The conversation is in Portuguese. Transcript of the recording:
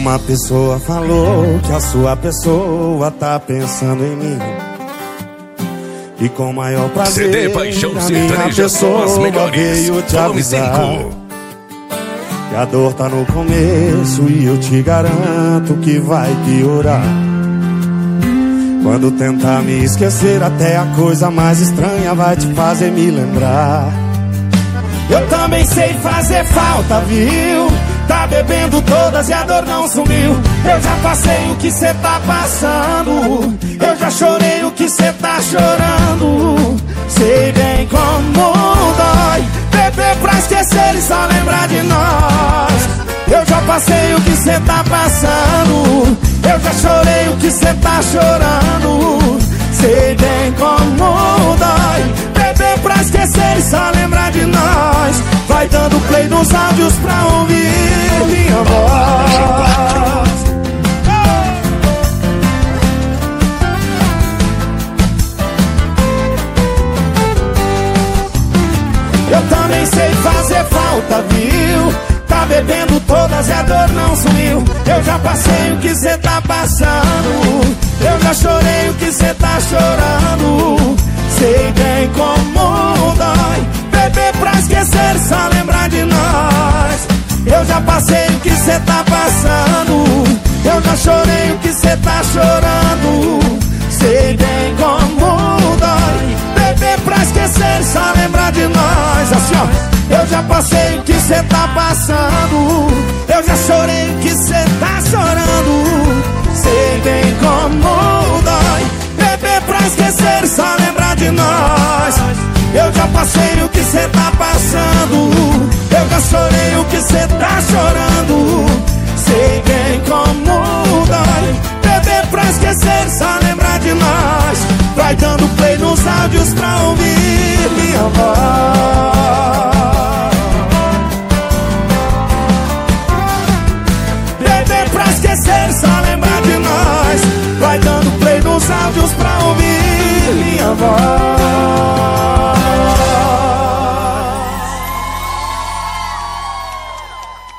Uma pessoa falou que a sua pessoa tá pensando em mim, e com maior prazer CD Paixão a minha Sertaneja são as pessoa melhores. veio te Volume avisar 5. que a dor tá no começo e eu te garanto que vai piorar. Quando tentar me esquecer, até a coisa mais estranha vai te fazer me lembrar. Eu também sei fazer falta, viu? Tá bebendo todas e a dor não sumiu. Eu já passei o que cê tá passando, eu já chorei o que cê tá chorando. Sei bem como dói beber pra esquecer e só lembrar de nós. Eu já passei o que cê tá passando, eu já chorei o que cê tá chorando. Sei bem como dói beber pra esquecer e só lembrar de nós. Vai dando play nos áudios pra ouvir minha voz. Eu também sei fazer falta, viu? Tá bebendo todas e a dor não sumiu. Eu já passei o que cê tá passando, eu já chorei o que cê tá chorando. Sei bem como dói beber pra esquecer, só lembrar de nós. Eu já passei o que cê tá passando, eu já chorei o que cê tá chorando. Sei bem como dói beber pra esquecer, só lembrar de nós. Assim ó. Eu já passei o que cê tá passando, eu já chorei o que cê tá chorando. Sei bem como dói beber pra esquecer, só lembrar de nós. Eu já passei o que cê tá passando, eu já chorei o que cê tá chorando. Sei bem como dói beber pra esquecer, só lembrar de nós. Vai dando play nos áudios pra ouvir minha voz. Beber pra esquecer, só lembrar de nós. Vai dando play nos áudios pra ouvir minha voz.